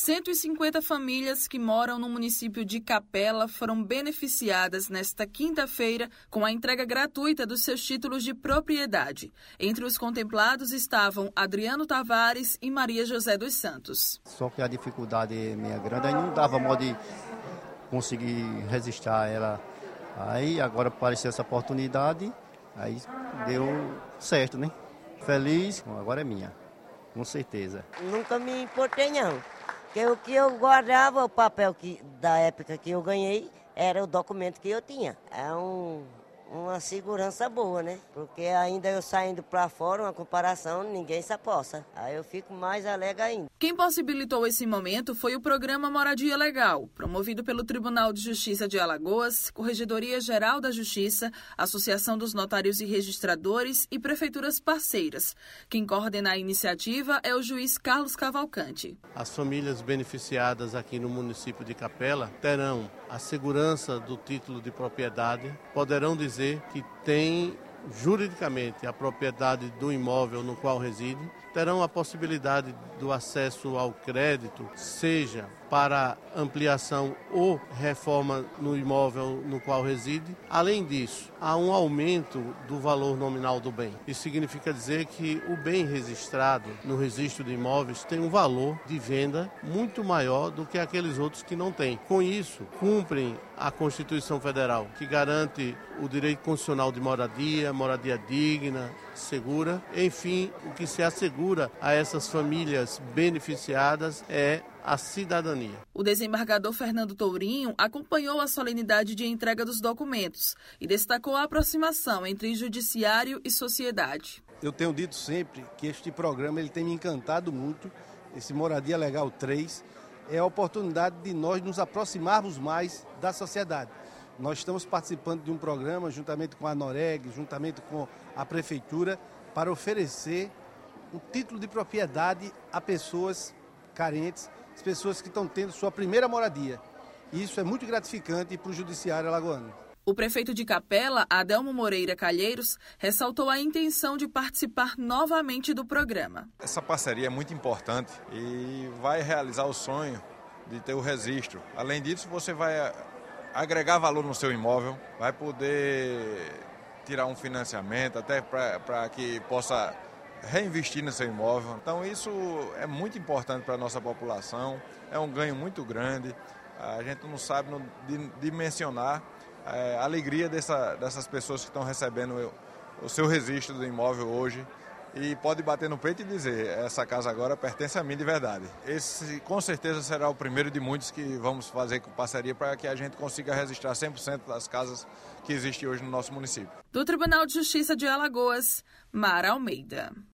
150 famílias que moram no município de Capela foram beneficiadas nesta quinta-feira com a entrega gratuita dos seus títulos de propriedade. Entre os contemplados estavam Adriano Tavares e Maria José dos Santos. Só que a dificuldade é meio grande, aí não dava modo de conseguir registrar ela. Aí agora apareceu essa oportunidade, aí deu certo, né? Feliz, agora é minha, com certeza. Nunca me importei não. Porque o que eu guardava, o papel da época que eu ganhei, era o documento que eu tinha. É uma segurança boa, né? Porque ainda eu saindo para fora, uma comparação, ninguém se aposta. Aí eu fico mais alegre ainda. Quem possibilitou esse momento foi o programa Moradia Legal, promovido pelo Tribunal de Justiça de Alagoas, Corregedoria Geral da Justiça, Associação dos Notários e Registradores e prefeituras parceiras. Quem coordena a iniciativa é o juiz Carlos Cavalcante. As famílias beneficiadas aqui no município de Capela terão a segurança do título de propriedade, poderão dizer que tem juridicamente a propriedade do imóvel no qual reside, terão a possibilidade do acesso ao crédito, seja para ampliação ou reforma no imóvel no qual reside. Além disso, há um aumento do valor nominal do bem. Isso significa dizer que o bem registrado no registro de imóveis tem um valor de venda muito maior do que aqueles outros que não têm. Com isso, cumprem a Constituição Federal, que garante o direito constitucional de moradia, moradia digna, segura. Enfim, o que se assegura a essas famílias beneficiadas é a cidadania. O desembargador Fernando Tourinho acompanhou a solenidade de entrega dos documentos e destacou a aproximação entre judiciário e sociedade. Eu tenho dito sempre que este programa ele tem me encantado muito, esse Moradia Legal 3, é a oportunidade de nós nos aproximarmos mais da sociedade. Nós estamos participando de um programa, juntamente com a Noreg, juntamente com a Prefeitura, para oferecer um título de propriedade a pessoas carentes, as pessoas que estão tendo sua primeira moradia. E isso é muito gratificante para o judiciário alagoano. O prefeito de Capela, Adelmo Moreira Calheiros, ressaltou a intenção de participar novamente do programa. Essa parceria é muito importante e vai realizar o sonho de ter o registro. Além disso, você vai agregar valor no seu imóvel, vai poder tirar um financiamento até para que possa reinvestir no seu imóvel. Então isso é muito importante para a nossa população, é um ganho muito grande. A gente não sabe dimensionar a alegria dessas pessoas que estão recebendo o seu registro do imóvel hoje e pode bater no peito e dizer, essa casa agora pertence a mim de verdade. Esse com certeza será o primeiro de muitos que vamos fazer com parceria para que a gente consiga registrar 100% das casas que existem hoje no nosso município. Do Tribunal de Justiça de Alagoas, Mara Almeida.